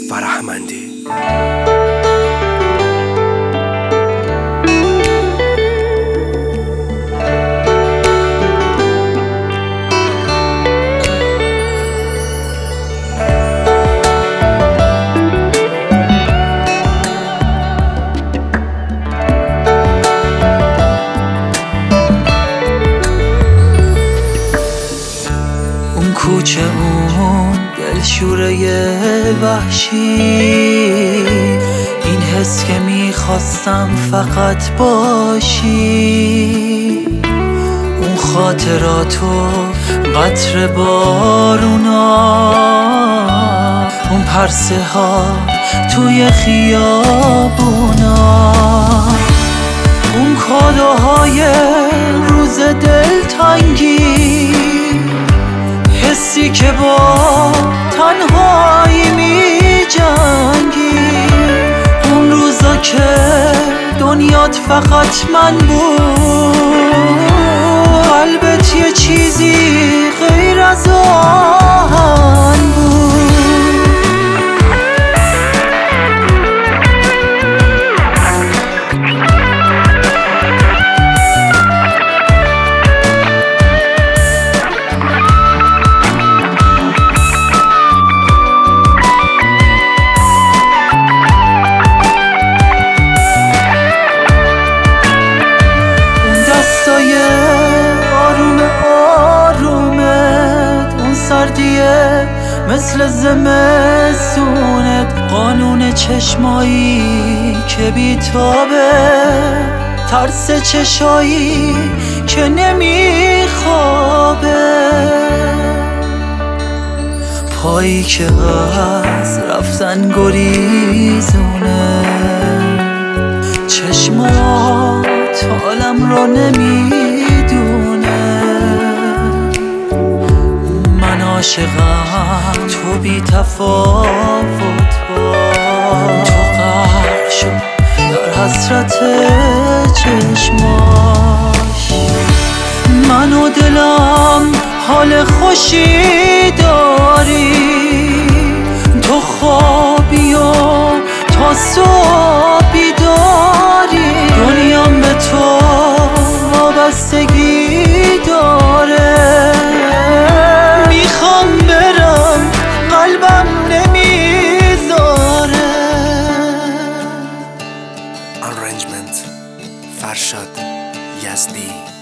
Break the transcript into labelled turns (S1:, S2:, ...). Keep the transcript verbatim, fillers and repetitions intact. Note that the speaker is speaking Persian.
S1: فرهمندی.
S2: کوچه اون دلشوره وحشی، این حس که میخواستم فقط باشی، اون خاطراتو قطر بارونا، اون پرسه ها توی خیابونا، اون کادوهای روز دلتنگی، حسی که با تنهایی می جنگی، اون روزا که دنیات فقط من بود، قلبت یه چیزی غیر از آهن بود. مثل زمستونت، قانون چشمایی که بیتابه، ترس چشایی که نمیخوابه، پایی که از رفتن گریزونه، چشمات حالم رو نمیدونه، من عاشقم تو بی تفاوت ها، تو غرق شد در حسرت چشماش، من و دلم حال خوشی داری، تو خوابی و تا صبح بیداری، دنیام به تو وابستگی داره، میخوام برم قلبم نمیذاره.
S1: Arrangement فرشاد یزدی.